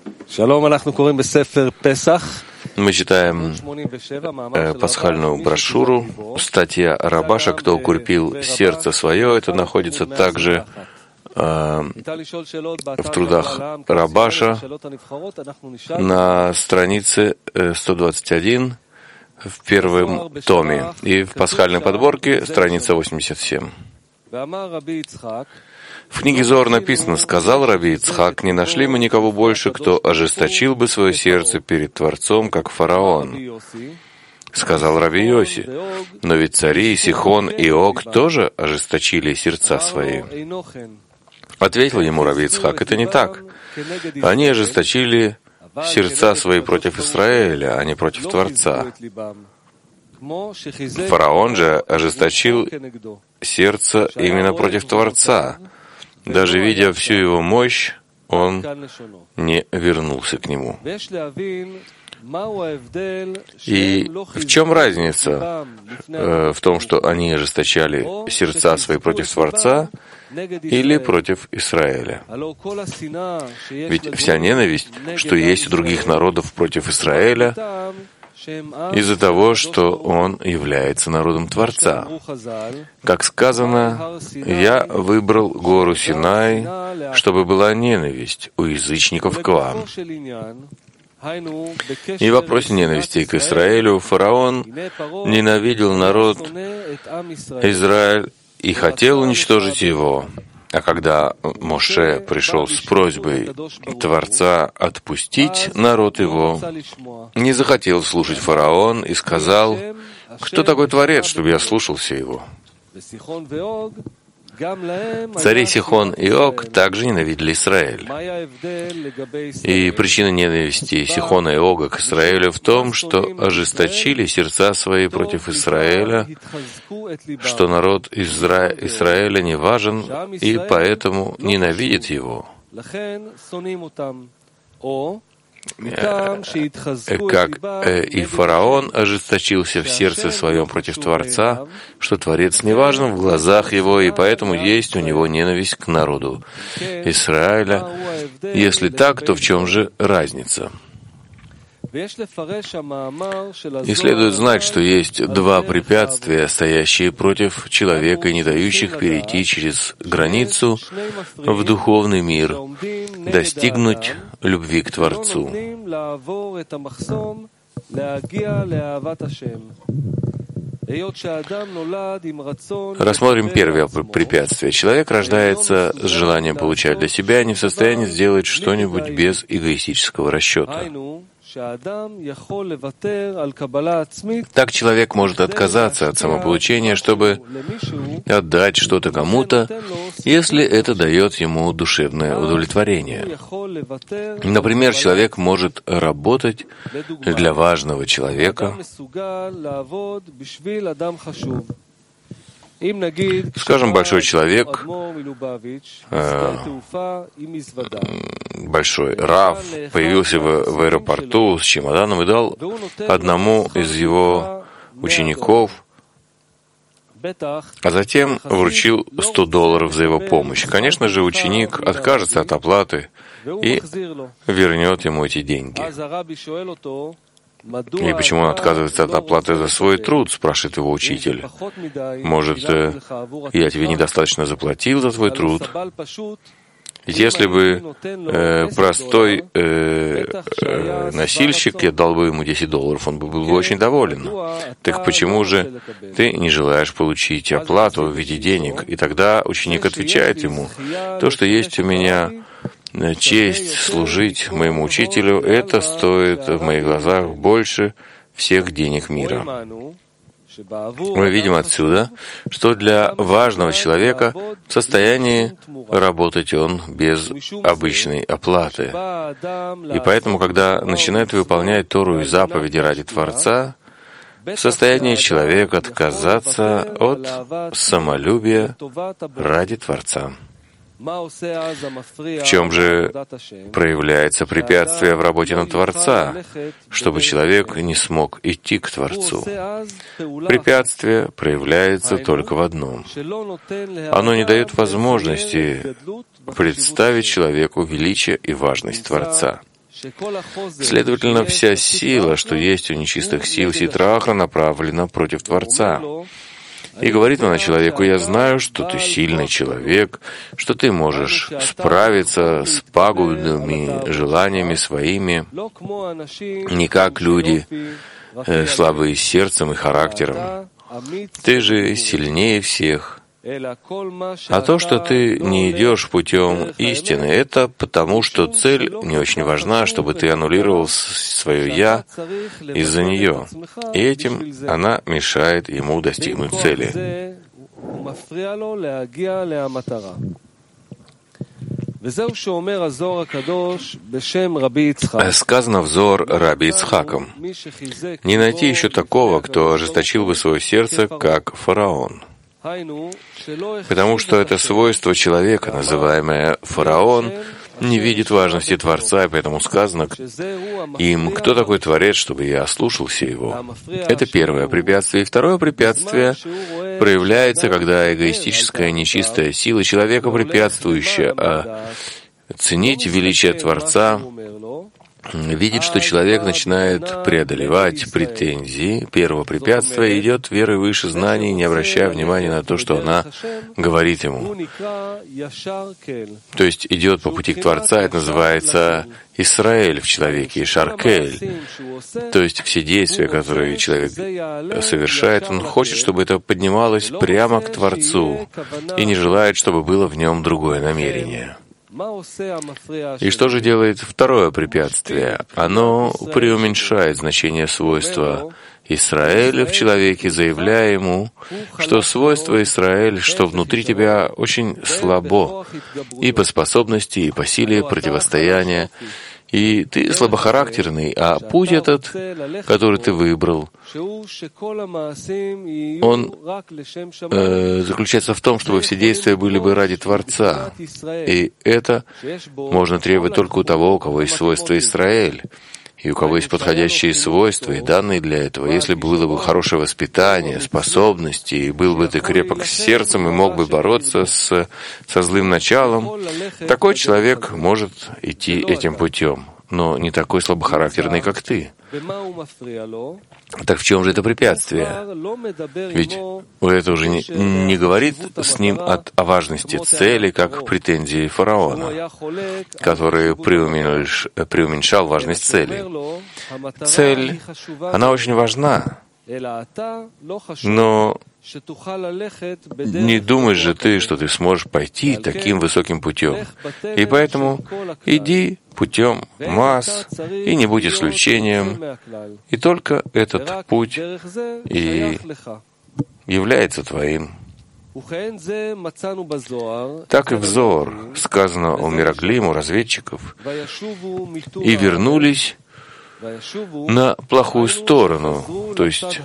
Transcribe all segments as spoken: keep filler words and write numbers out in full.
Мы читаем э, пасхальную брошюру, статья Рабаша «Кто укрепил сердце свое». Это находится также э, в трудах Рабаша на странице э, сто двадцать один в первом томе и в пасхальной подборке страница восемьдесят семь. В книге Зоар написано: «Сказал Раби Ицхак, не нашли мы никого больше, кто ожесточил бы свое сердце перед Творцом, как фараон». Сказал Раби Йоси: «Но ведь цари Сихон и Ог тоже ожесточили сердца свои». Ответил ему Раби Ицхак: «Это не так. Они ожесточили сердца свои против Израиля, а не против Творца. Фараон же ожесточил сердце именно против Творца. Даже видя всю его мощь, он не вернулся к нему». И в чем разница э, в том, что они ожесточали сердца свои против Творца или против Израиля? Ведь вся ненависть, что есть у других народов против Израиля, из-за того, что он является народом Творца. Как сказано, «Я выбрал гору Синай, чтобы была ненависть у язычников к вам». И в вопросе ненависти к Израилю фараон ненавидел народ Израиль и хотел уничтожить его. А когда Моше пришел с просьбой Творца отпустить народ его, не захотел слушать фараон и сказал: «Кто такой Творец, чтобы я слушался его?» Цари Сихон и Ог также ненавидели Израиль. И причина ненависти Сихона и Ога к Израилю в том, что ожесточили сердца свои против Израиля, что народ Изра... Израиля не важен и поэтому ненавидит его. Как и фараон ожесточился в сердце своем против Творца, что Творец не важен в глазах его, и поэтому есть у него ненависть к народу Израиля. Если так, то в чем же разница? И следует знать, что есть два препятствия, стоящие против человека и не дающих перейти через границу в духовный мир, достигнуть любви к Творцу. Рассмотрим первое препятствие. Человек рождается с желанием получать для себя и не в состоянии сделать что-нибудь без эгоистического расчета. Так человек может отказаться от самополучения, чтобы отдать что-то кому-то, если это дает ему душевное удовлетворение. Например, человек может работать для важного человека. Скажем, большой человек, э, большой Рав, появился в, в аэропорту с чемоданом и дал одному из его учеников, а затем вручил сто долларов за его помощь. Конечно же, ученик откажется от оплаты и вернет ему эти деньги. И почему он отказывается от оплаты за свой труд, спрашивает его учитель. Может, я тебе недостаточно заплатил за твой труд? Если бы э, простой э, э, носильщик, я дал бы ему десять долларов, он бы был бы очень доволен. Так почему же ты не желаешь получить оплату в виде денег? И тогда ученик отвечает ему: то, что есть у меня честь служить моему учителю, это стоит в моих глазах больше всех денег мира. Мы видим отсюда, что для важного человека в состоянии работать он без обычной оплаты. И поэтому, когда начинает выполнять Тору и заповеди ради Творца, в состоянии человек отказаться от самолюбия ради Творца. В чем же проявляется препятствие в работе на Творца, чтобы человек не смог идти к Творцу? Препятствие проявляется только в одном. Оно не дает возможности представить человеку величие и важность Творца. Следовательно, вся сила, что есть у нечистых сил Ситра-Ахра, направлена против Творца. И говорит она человеку: «Я знаю, что ты сильный человек, что ты можешь справиться с пагубными желаниями своими, не как люди, э, слабые сердцем и характером. Ты же сильнее всех. А то, что ты не идешь путем истины, это потому, что цель не очень важна, чтобы ты аннулировал свое «я» из-за нее. И этим она мешает ему достигнуть цели». Сказано в Зоар Раби Ицхаком: «Не найти еще такого, кто ожесточил бы свое сердце, как фараон». Потому что это свойство человека, называемое фараон, не видит важности Творца, и поэтому сказано им: «Кто такой Творец, чтобы я ослушался его?» Это первое препятствие. И второе препятствие проявляется, когда эгоистическая нечистая сила человека, препятствующая а ценить величие Творца, видит, что человек начинает преодолевать претензии. Первое препятствие идет верой выше знаний, не обращая внимания на то, что она говорит ему. То есть идет по пути к Творца, это называется Исраэль в человеке, и Шаркель. То есть все действия, которые человек совершает, он хочет, чтобы это поднималось прямо к Творцу, и не желает, чтобы было в нем другое намерение. И что же делает второе препятствие? Оно преуменьшает значение свойства Исраэля в человеке, заявляя ему, что свойство Исраэль, что внутри тебя очень слабо и по способности, и по силе противостояния, и ты слабохарактерный, а путь этот, который ты выбрал, он э, заключается в том, чтобы все действия были бы ради Творца. И это можно требовать только у того, у кого есть свойство Исраэль, и у кого есть подходящие свойства и данные для этого. Если было бы хорошее воспитание, способности, и был бы ты крепок сердцем и мог бы бороться с, со злым началом, такой человек может идти этим путем, но не такой слабохарактерный, как ты. Так в чем же это препятствие? Ведь это уже не, не говорит с ним от, о важности цели, как претензии фараона, который преуменьш, преуменьшал важность цели. Цель, она очень важна, но не думаешь же ты, что ты сможешь пойти таким высоким путем. И поэтому иди путем масс и не будь исключением. И только этот путь и является твоим. Так и в Зоар сказано о Мираглим, у разведчиков, и вернулись на плохую сторону, то есть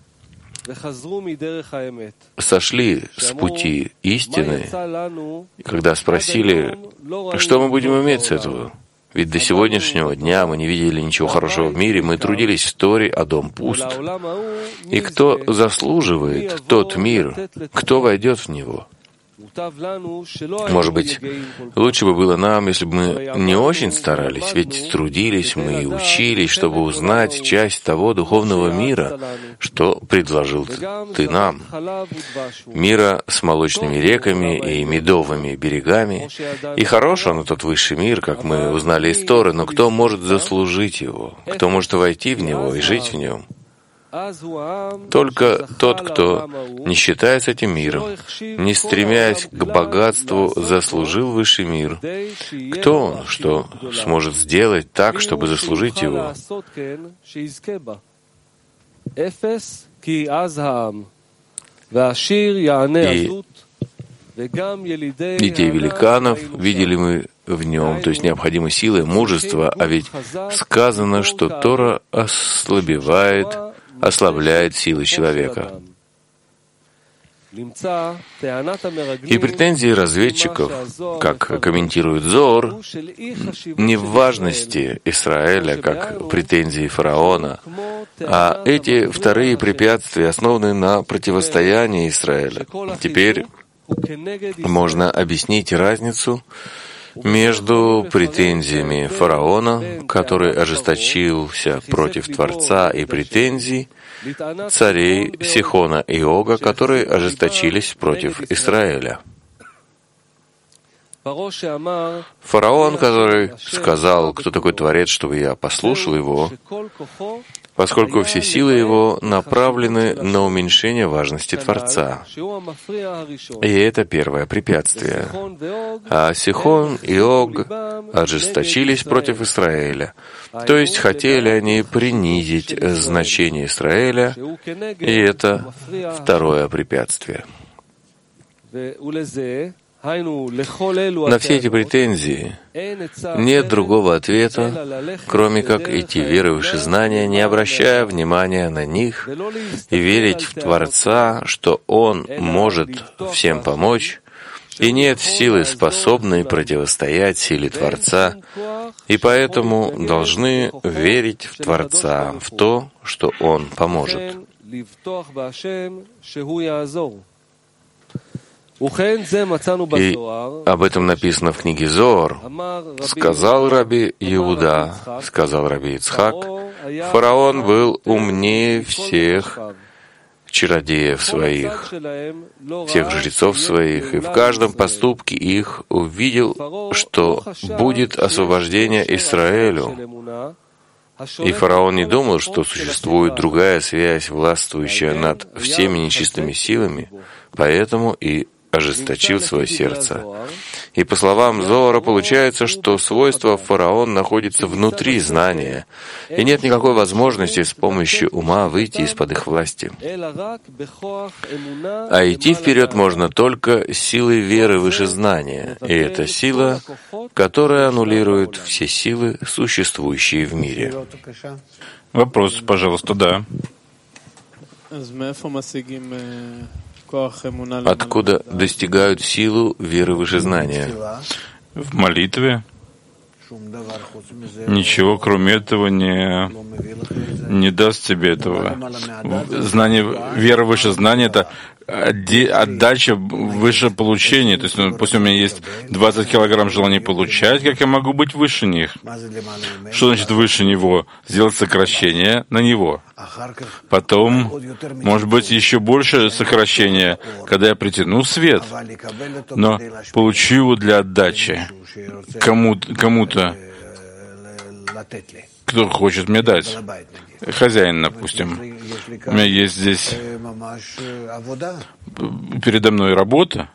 сошли с пути истины, когда спросили, что мы будем иметь с этого? Ведь до сегодняшнего дня мы не видели ничего хорошего в мире, мы трудились в Торе, а дом пуст. И кто заслуживает тот мир, кто войдет в него? Может быть, лучше бы было нам, если бы мы не очень старались, ведь трудились мы и учились, чтобы узнать часть того духовного мира, что предложил ты нам. Мира с молочными реками и медовыми берегами. И хорош он, тот высший мир, как мы узнали из Торы, но кто может заслужить его? Кто может войти в него и жить в нем? Только тот, кто не считается этим миром, не стремясь к богатству, заслужил высший мир. Кто он, что сможет сделать так, чтобы заслужить его? И детей великанов видели мы в нем, то есть необходимой силы, мужества, а ведь сказано, что Тора ослабевает, ослабляет силы человека. И претензии разведчиков, как комментирует Зоар, не в важности Израиля, как претензии фараона, а эти вторые препятствия основаны на противостоянии Израиля. Теперь можно объяснить разницу между претензиями фараона, который ожесточился против Творца, и претензий царей Сихона и Ога, которые ожесточились против Израиля. Фараон, который сказал, кто такой Творец, чтобы я послушал его, поскольку все силы его направлены на уменьшение важности Творца. И это первое препятствие. А Сихон и Ог ожесточились против Израиля. То есть хотели они принизить значение Израиля, и это второе препятствие. На все эти претензии нет другого ответа, кроме как идти верой выше знания, не обращая внимания на них, и верить в Творца, что Он может всем помочь, и нет силы, способной противостоять силе Творца, и поэтому должны верить в Творца, в то, что Он поможет. И об этом написано в книге Зоар. Сказал Раби Иуда, сказал Раби Ицхак, фараон был умнее всех чародеев своих, всех жрецов своих, и в каждом поступке их увидел, что будет освобождение Израилю. И фараон не думал, что существует другая связь, властвующая над всеми нечистыми силами, поэтому и ожесточил свое сердце. И по словам Зоара получается, что свойство фараон находится внутри знания, и нет никакой возможности с помощью ума выйти из-под их власти. А идти вперед можно только силой веры выше знания, и это сила, которая аннулирует все силы, существующие в мире. Вопрос, пожалуйста, да. Откуда достигают силу веры выше знания? В молитве. Ничего, кроме этого, не, не даст тебе этого. Знание, вера выше знания — это отдача выше получения. То есть, ну, пусть у меня есть двадцать килограмм желания получать, как я могу быть выше них? Что значит выше него? Сделать сокращение на него. Потом, может быть, еще больше сокращения, когда я притяну свет, но получу его для отдачи кому-то, кому-то, кто хочет мне дать. Хозяин, допустим. У меня есть здесь передо мной работа.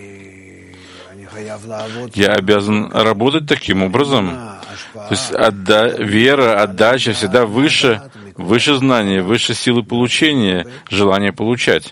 Я обязан работать таким образом. То есть отда... вера, отдача всегда выше, выше знания, выше силы получения, желания получать.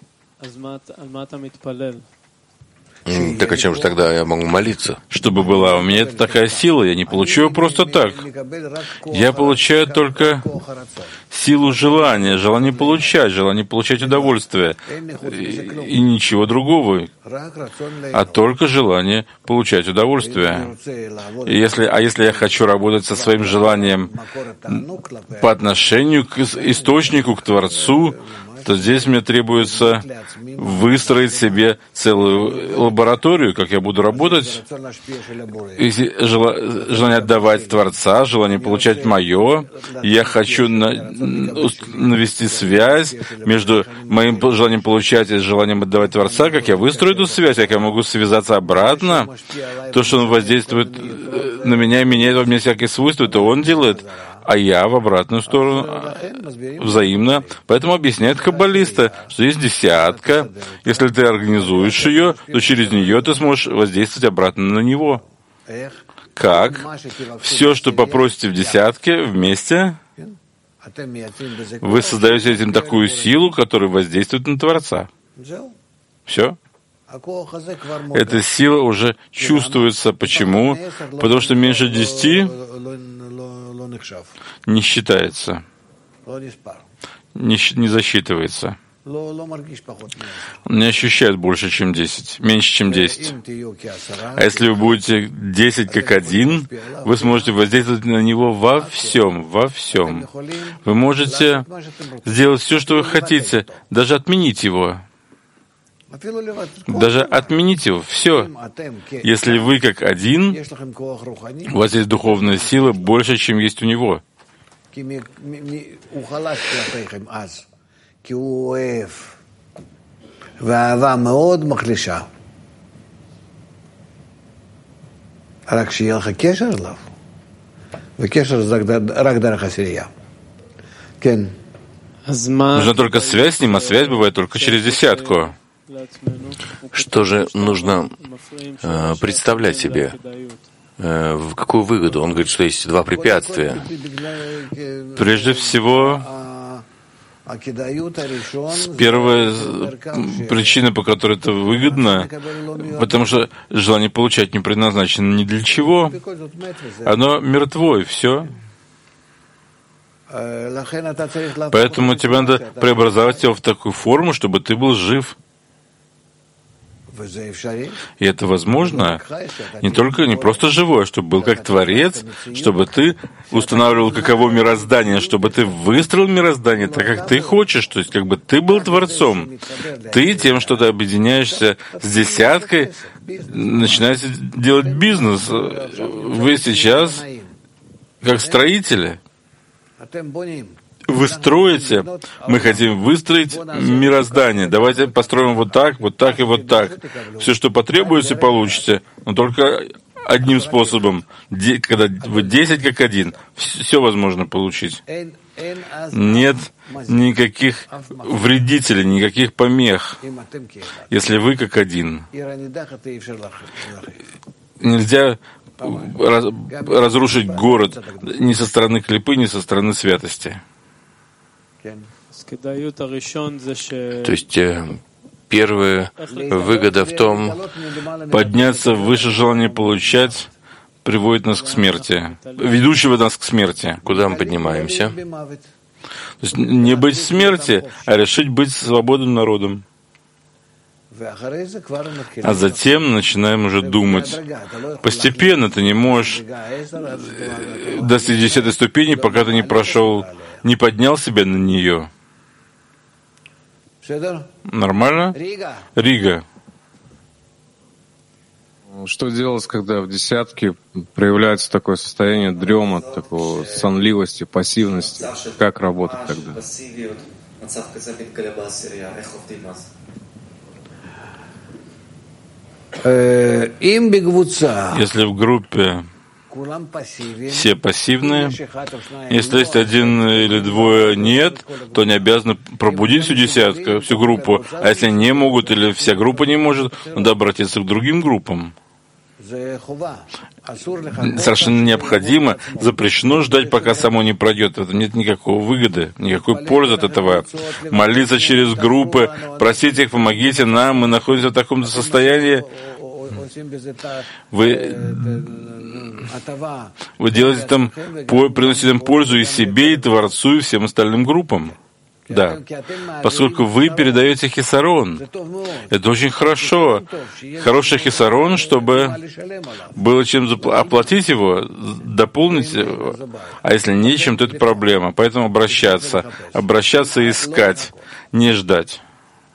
Так о чем же тогда я могу молиться? Чтобы была у меня такая сила, я не получу ее просто так. Я получаю только силу желания, желание получать, желание получать удовольствие. И, и ничего другого, а только желание получать удовольствие. И если, а если я хочу работать со своим желанием по отношению к источнику, к Творцу, то здесь мне требуется выстроить себе целую лабораторию, как я буду работать. Желание отдавать Творца, желание получать мое. Я хочу на, навести связь между моим желанием получать и желанием отдавать Творца. Как я выстрою эту связь, как я могу связаться обратно. То, что Он воздействует на меня и меняет во мне всякие свойства, то Он делает, а я в обратную сторону, взаимно. Поэтому объясняют каббалисты, что есть десятка. Если ты организуешь ее, то через нее ты сможешь воздействовать обратно на него. Как? Все, что попросите в десятке вместе, вы создаете этим такую силу, которая воздействует на Творца. Все. Эта сила уже чувствуется. Почему? Потому что меньше десяти не считается, не, не засчитывается. Он не ощущает больше, чем десять, меньше, чем десять. А если вы будете десять как один, вы сможете воздействовать на него во всем, во всем. Вы можете сделать все, что вы хотите, даже отменить его. Даже отмените его. Все. Если вы как один, у вас есть духовная сила больше, чем есть у него. רק שיהיה לך קשר אליו, וקשר זה רק דרך עשירייה. כן. Нужна только связь с ним, а связь бывает только через десятку. Что же нужно э, представлять себе? Э, в какую выгоду? Он говорит, что есть два препятствия. Прежде всего, первая причина, по которой это выгодно, потому что желание получать не предназначено ни для чего. Оно мертво, и все. Поэтому тебе надо преобразовать его в такую форму, чтобы ты был жив. И это возможно не только, не просто живое, чтобы был как Творец, чтобы ты устанавливал каково мироздание, чтобы ты выстроил мироздание так, как ты хочешь, то есть как бы ты был Творцом. Ты тем, что ты объединяешься с десяткой, начинаете делать бизнес. Вы сейчас как строители. Вы строите, мы хотим выстроить мироздание. Давайте построим вот так, вот так и вот так. Все, что потребуется, получите, но только одним способом. Де, когда вы десять как один, все возможно получить. Нет никаких вредителей, никаких помех, если вы как один. Нельзя раз, разрушить город ни со стороны клипы, ни со стороны святости. То есть э, первая выгода в том, подняться выше желания получать приводит нас к смерти, ведущего нас к смерти. Куда мы поднимаемся? То есть не быть в смерти, а решить быть свободным народом. А затем начинаем уже думать. Постепенно ты не можешь достичь десятой ступени, пока ты не прошел, не поднял себя на нее. Нормально? Рига. Что делать, когда в десятке проявляется такое состояние дрема, такого сонливости, пассивности? Как работать тогда? Если в группе все пассивные, если есть один или двое нет, то они обязаны пробудить всю десятку, всю группу. А если не могут или вся группа не может, надо обратиться к другим группам. Совершенно необходимо, запрещено ждать, пока само не пройдет. Это нет никакой выгоды, никакой пользы от этого. Молиться через группы, просить их, помогите нам, мы находимся в таком состоянии. Вы, вы делаете там, приносите им пользу и себе, и Творцу, и всем остальным группам. Да, поскольку вы передаете хисарон. Это очень хорошо. Хороший хисарон, чтобы было чем оплатить его, дополнить его. А если нечем, то это проблема. Поэтому обращаться. Обращаться и искать, не ждать.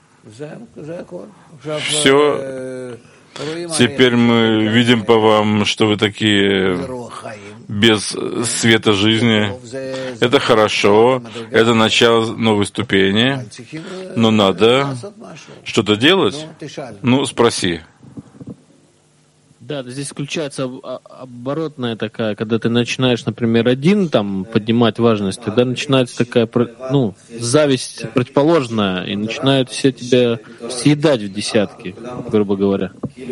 Все. Теперь мы видим по вам, что вы такие без света жизни. Это хорошо, это начало новой ступени, но надо что-то делать. Ну, спроси. Да, здесь включается оборотная такая, когда ты начинаешь, например, один там поднимать важность, тогда начинается такая, ну, зависть противоположная, и начинают все тебя съедать в десятки, грубо говоря.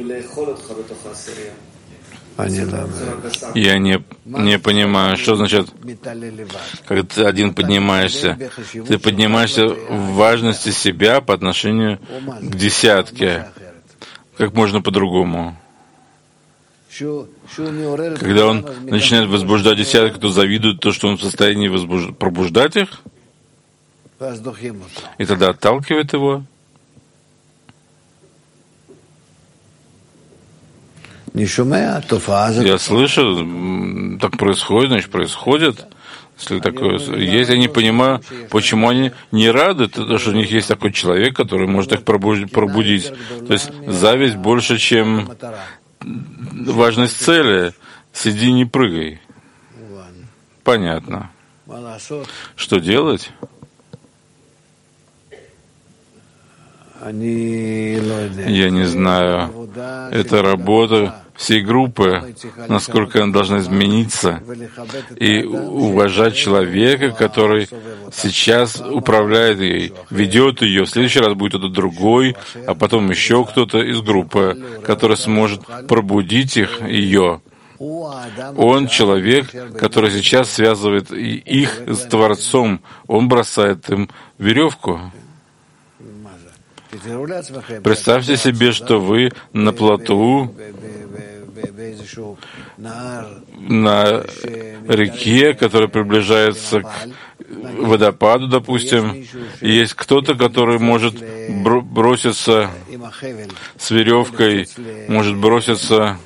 Я не, не понимаю, что значит, когда ты один поднимаешься. Ты поднимаешься в важности себя по отношению к десятке. Как можно по-другому? Когда он начинает возбуждать десяток, то завидует то, что он в состоянии возбуж... пробуждать их, и тогда отталкивает его. Я слышу, так происходит, значит, происходит. Если такое есть, я не понимаю, почему они не рады, то, что у них есть такой человек, который может их пробудить. То есть зависть больше, чем важность цели. Сиди, не прыгай. Понятно. Что делать? Я не знаю. Это работа всей группы, насколько она должна измениться, и уважать человека, который сейчас управляет ей, ведет ее. В следующий раз будет кто-то другой, а потом еще кто-то из группы, который сможет пробудить их, ее. Он человек, который сейчас связывает их с Творцом. Он бросает им веревку. Представьте себе, что вы на плоту, на реке, которая приближается к водопаду, допустим, и есть кто-то, который может броситься с веревкой, может броситься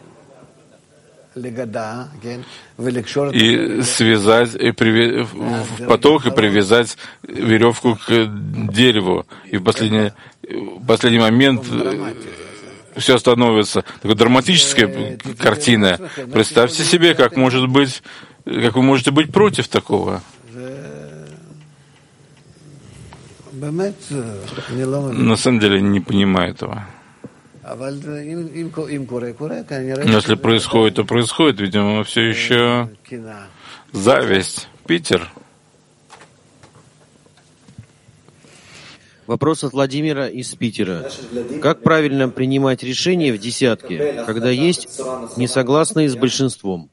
и связать и приве... в поток и привязать веревку к дереву. И в последний, в последний момент все становится. Такая драматическая картина. Представьте себе, как может быть, как вы можете быть против такого. На самом деле не понимаю этого. Но если происходит, то происходит, видимо, все еще зависть. Питер. Вопрос от Владимира из Питера. Как правильно принимать решения в десятке, когда есть несогласные с большинством?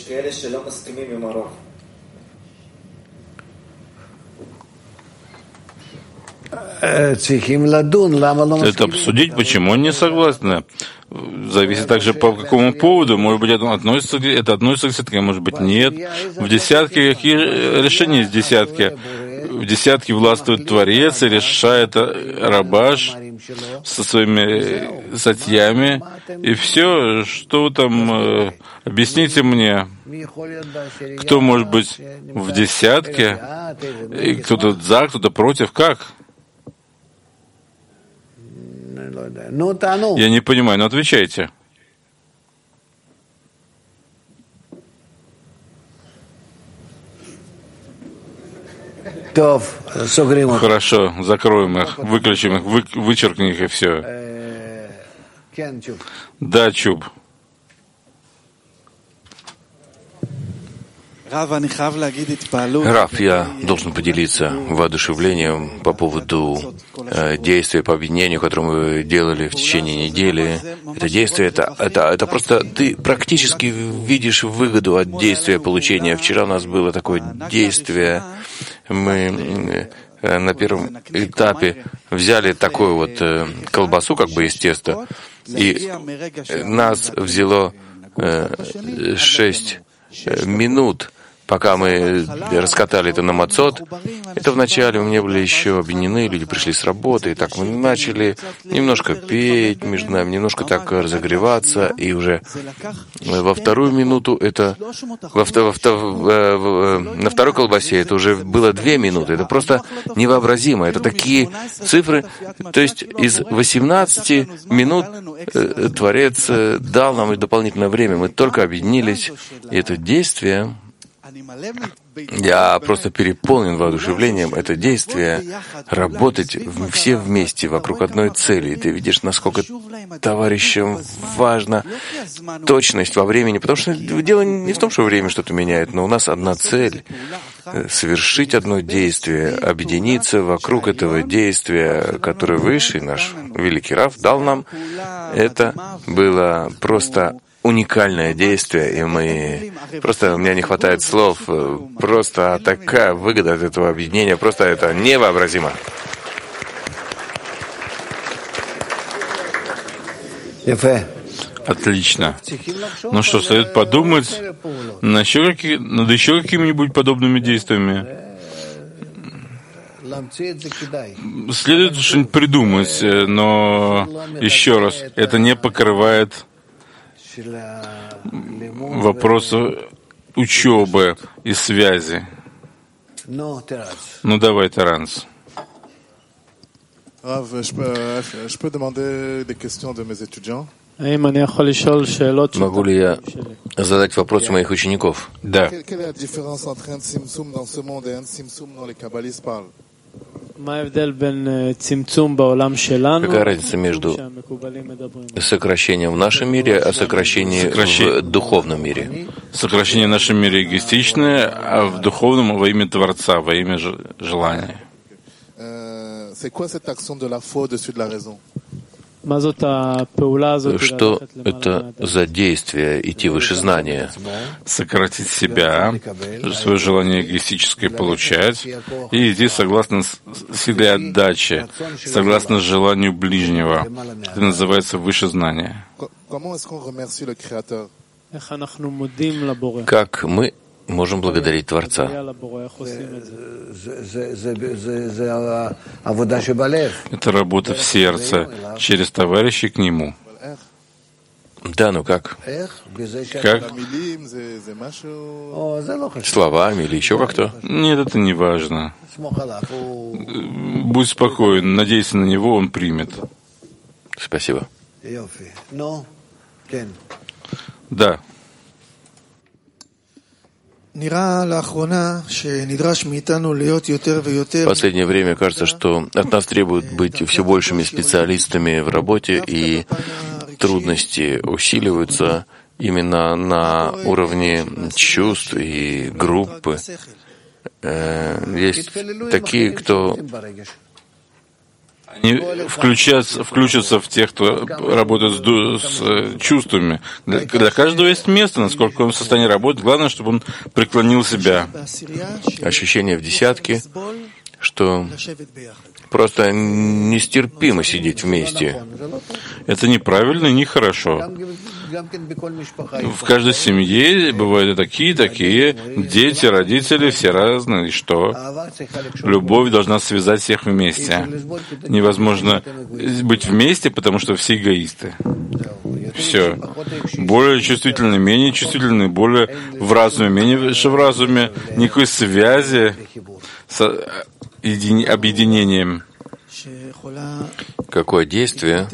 Это обсудить, почему они не согласны. Зависит также по какому поводу. Может быть, это относится, это относится к десятке, а может быть, нет. В десятке какие решения есть в десятке? В десятке властвует Творец и решает Рабаш со своими статьями. И все, что там, объясните мне, кто может быть в десятке, и кто-то за, кто-то против, как? Я не понимаю, но отвечайте. Хорошо, закроем их, выключим их, вы, вычеркни их и все. Да, Чуб. Рав, я должен поделиться воодушевлением по поводу э, действия по объединению, которое мы делали в течение недели. Это действие, это, это, это просто ты практически видишь выгоду от действия получения. Вчера у нас было такое действие, мы э, на первом этапе взяли такую вот э, колбасу, как бы из теста, и нас взяло э, шесть минут, пока мы раскатали это на мацот. Это вначале у меня были еще объединены, люди пришли с работы, и так мы начали немножко петь между нами, немножко так разогреваться, и уже во вторую минуту это, во, во, во, на второй колбасе это уже было две минуты. Это просто невообразимо. Это такие цифры. То есть из восемнадцати минут э, Творец э, дал нам дополнительное время. Мы только объединились, и это действие, я просто переполнен воодушевлением. Это действие работать все вместе вокруг одной цели. И ты видишь, насколько товарищам важна точность во времени, потому что дело не в том, что время что-то меняет, но у нас одна цель — совершить одно действие, объединиться вокруг этого действия, которое Высший, наш великий Рав, дал нам. Это было просто уникальное действие, и мы... Просто у меня не хватает слов. Просто такая выгода от этого объединения. Просто это невообразимо. Отлично. Ну что, стоит подумать над еще, какие, над еще какими-нибудь подобными действиями. Следует что-нибудь придумать, но еще раз, это не покрывает вопроса учебы и связи. Ну давай, Таранс. Могу ли я задать вопросы моих учеников? Да. Какая разница между сокращением в нашем мире, а сокращением в духовном мире? Сокращение в нашем мире эгоистичное, а в духовном во имя Творца, во имя желания. Что это за действие идти выше знания? Сократить себя, свое желание эгоистическое получать, и идти согласно силе отдачи, согласно желанию ближнего. Это называется выше знания. Как мы можем благодарить Творца? Это работа в сердце, через товарищей к Нему. Да, ну как? Как? Словами или еще как-то? Нет, это не важно. Будь спокоен, надейся на Него, Он примет. Спасибо. Да. В последнее время кажется, что от нас требуют быть все большими специалистами в работе, и трудности усиливаются именно на уровне чувств и группы. Есть такие, кто Они включатся, включатся в тех, кто работает с, с чувствами. Для, для каждого есть место, насколько он в состоянии работать. Главное, чтобы он преклонил себя. Ощущение в десятке, что просто нестерпимо сидеть вместе. Это неправильно и нехорошо. В каждой семье бывают и такие, и такие. Дети, родители, все разные. И что? Любовь должна связать всех вместе. Невозможно быть вместе, потому что все эгоисты. Все. Более чувствительные, менее чувствительные, более в разуме, менее в разуме. Никакой связи с объединением. Какое действие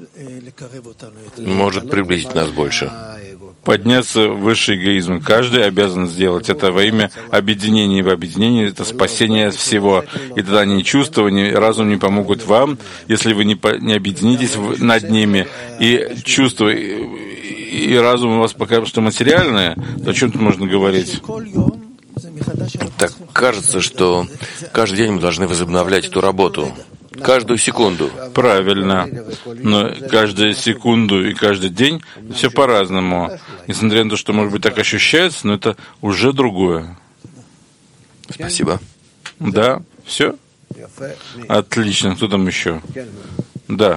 может приблизить нас больше? Подняться выше эгоизма. Каждый обязан сделать это во имя объединения. И в объединении это спасение всего. И тогда ни чувства, ни разум не помогут вам, если вы не, по, не объединитесь в, над ними. И чувства, и, и разум у вас пока что материальное, то о чем тут можно говорить? Так кажется, что каждый день мы должны возобновлять эту работу. Каждую секунду. Правильно. Но каждую секунду и каждый день все по-разному. Несмотря на то, что, может быть, так ощущается, но это уже другое. Спасибо. Да? Все? Отлично. Кто там еще? Да.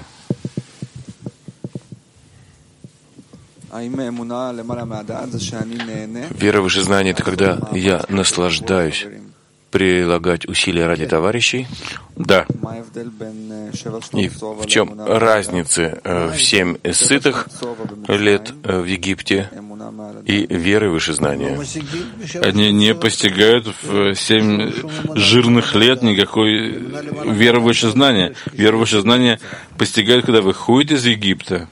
Вера выше знания — это когда я наслаждаюсь прилагать усилия ради товарищей? Да. И в чем разница в семь сытых лет в Египте и веры выше знания? Они не постигают в семь жирных лет никакой веры выше знания. Вера выше знания постигают, когда выходят из Египта.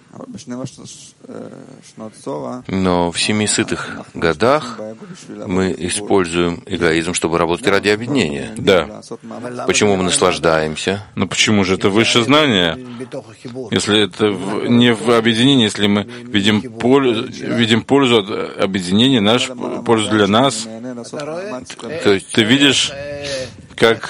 Но в семи сытых годах мы используем эгоизм, чтобы работать ради объединения. Да. Почему мы наслаждаемся? Но почему же это высшее знание? Если это в, не в объединении, если мы видим пользу, видим пользу от объединения, наш пользу для нас, то есть ты видишь, как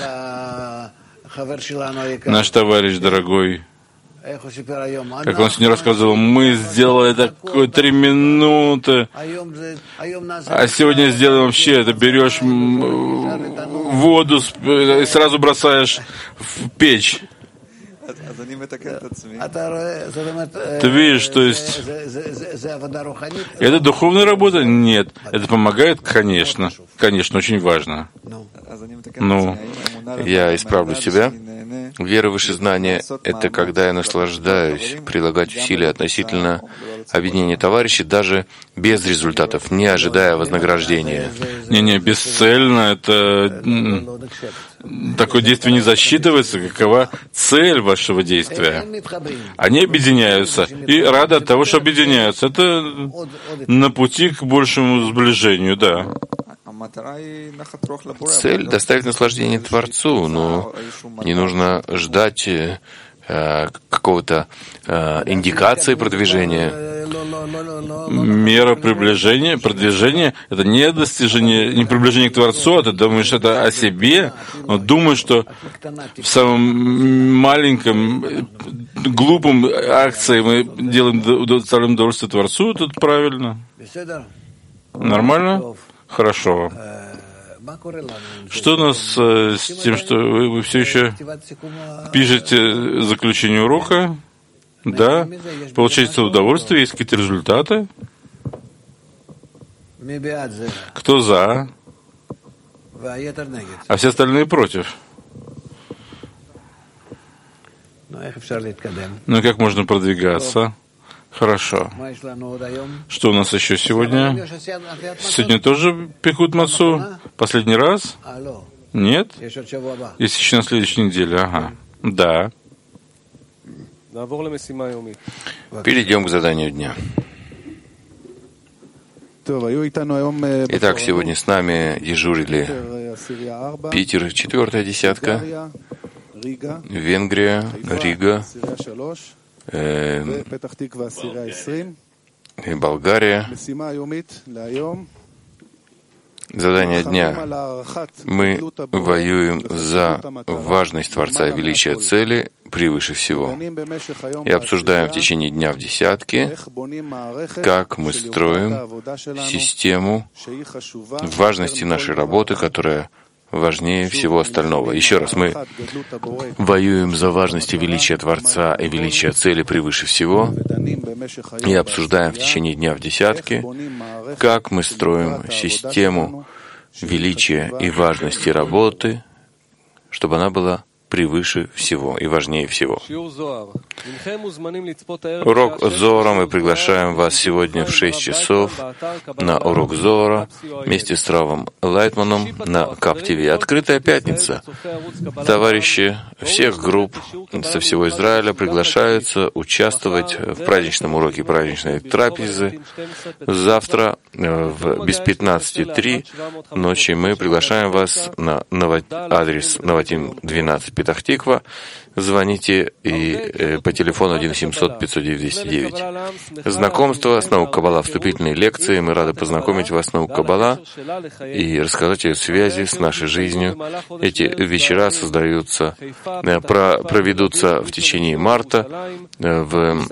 наш товарищ дорогой, как он сегодня рассказывал, мы сделали такое три минуты, а сегодня сделаем вообще, это берешь воду и сразу бросаешь в печь. Ты видишь, то есть это духовная работа? Нет. Это помогает? Конечно. Конечно, очень важно. Ну, я исправлю себя. Вера выше знания — это когда я наслаждаюсь, прилагать усилия относительно объединения товарищей даже без результатов, не ожидая вознаграждения. Не-не, бесцельно — это такое действие не засчитывается. Какова цель вашего действия? Они объединяются и рады от того, что объединяются. Это на пути к большему сближению, да. Цель — доставить наслаждение Творцу, но не нужно ждать э, какого-то э, индикации продвижения. Мера приближения, продвижения — это не достижение, не приближение к Творцу, а ты думаешь это о себе, но думаешь, что в самом маленьком, глупом акции мы делаем, доставляем удовольствие Творцу, это правильно. Нормально? Хорошо. Что у нас э, с тем, что вы, вы все еще пишете заключение урока? Да? Получаете удовольствие? Есть какие-то результаты? Кто за? А все остальные против? Ну и как можно продвигаться? Хорошо. Что у нас еще сегодня? Сегодня тоже пекут мацу? Последний раз? Нет? Есть еще на следующей неделе. Ага. Да. Перейдем к заданию дня. Итак, сегодня с нами дежурили Питер, четвертая десятка, Венгрия, Рига, э, и Болгария. Задание дня. Мы воюем за важность Творца и величие цели превыше всего. И обсуждаем в течение дня в десятке, как мы строим систему важности нашей работы, которая важнее всего остального. Еще раз, мы воюем за важность и величие Творца и величие цели превыше всего и обсуждаем в течение дня в десятке, как мы строим систему величия и важности работы, чтобы она была превыше всего и важнее всего. Урок Зоара. Мы приглашаем вас сегодня в шесть часов на урок Зоара вместе с Равом Лайтманом на КАП-ТВ. Открытая пятница. Товарищи всех групп со всего Израиля приглашаются участвовать в праздничном уроке праздничной трапезы. Завтра в без пятнадцати три ночи мы приглашаем вас на адрес Наватим двенадцать Петах-Тиква. Звоните и э, по телефону один семьсот пятьсот девять двести девять. Знакомство с наукой Каббала, вступительные лекции. Мы рады познакомить вас с наукой Каббала и рассказать о связи с нашей жизнью. Эти вечера создаются, э, про, проведутся в течение марта. Э, в,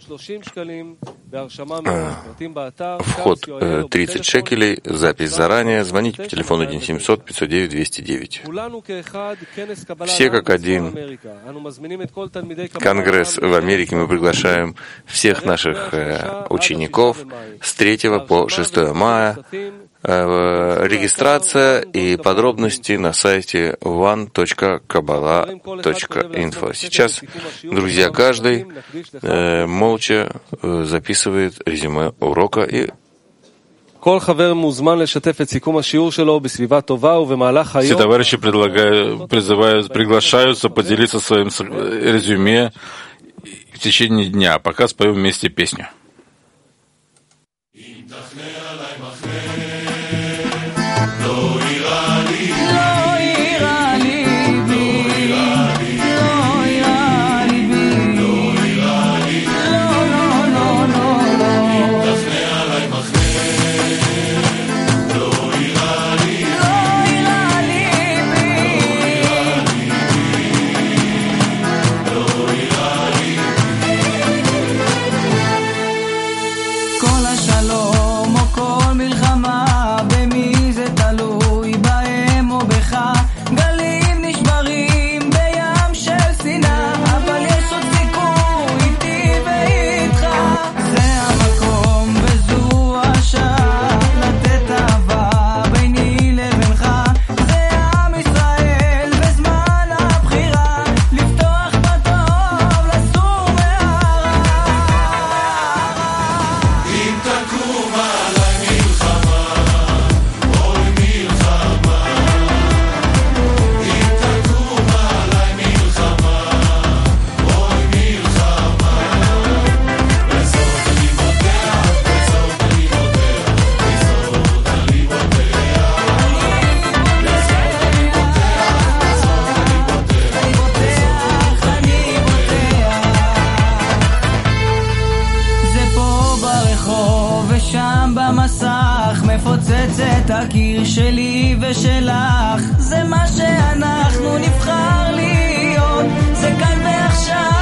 э, вход э, тридцать шекелей, запись заранее. Звоните по телефону один семьсот пятьсот девять двести девять. Все как один. Конгресс в Америке. Мы приглашаем всех наших э, учеников с третьего по шестое мая. Э, регистрация и подробности на сайте one точка kabbalah точка info. Сейчас, друзья, каждый э, молча э, записывает резюме урока и Все товарищи предлагают, призывают, приглашаются поделиться своим резюме в течение дня, пока споем вместе песню. שלי ושלך, זה מה שאנחנו נבחר להיות, זה כאן ועכשיו.